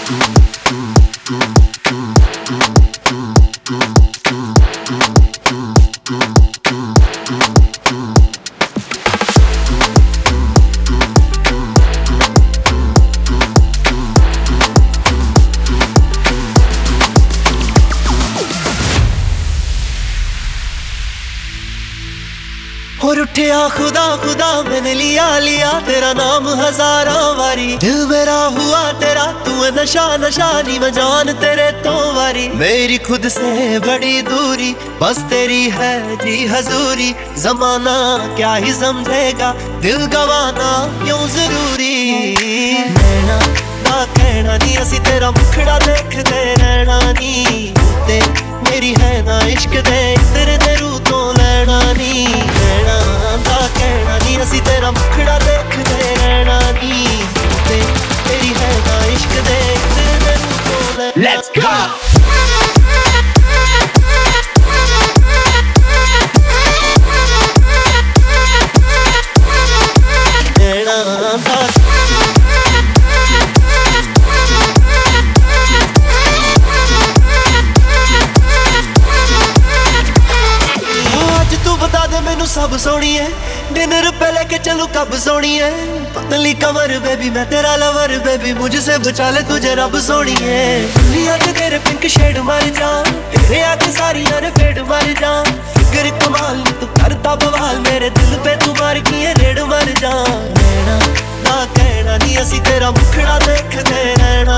और उठिया खुदा खुदा मैंने लिया लिया तेरा नाम हजारों बारी। दिल मेरा हुआ तेरा तू नशा नशा नी मैं जान तेरे तो वारी। मेरी खुद से बड़ी दूरी बस तेरी है जी हजूरी। जमाना क्या ही समझेगा दिल गवाना क्यों जरूरी। नैना ना कहना नी असी तेरा मुखड़ा देखते रहना नी। ते मेरी है ना इश्क दे तेरे दे रू तो लेना नी। नैना ना कहना नी असी तेरा मुखड़ा देखते रहना नी। ते मेरी है ना इश्क दे तेरे दे रू तो लेना। Let's go! मैनू सब सोनी है डिनर पे लेके चलू कब सोनी है। पतली कमर बेबी मैं तेरा लवर बेबी मुझसे बचा ले तुझे रब सोनी है। दुनिया के तेरे पिंक शेड मर जा तेरे आके सारी यार फेड मर जा। फिगर कमाल तू करता बवाल मेरे दिल पे तू मार की रेड मर जा। नैना ना कहना नी असी तेरा मुखड़ा देखते रहना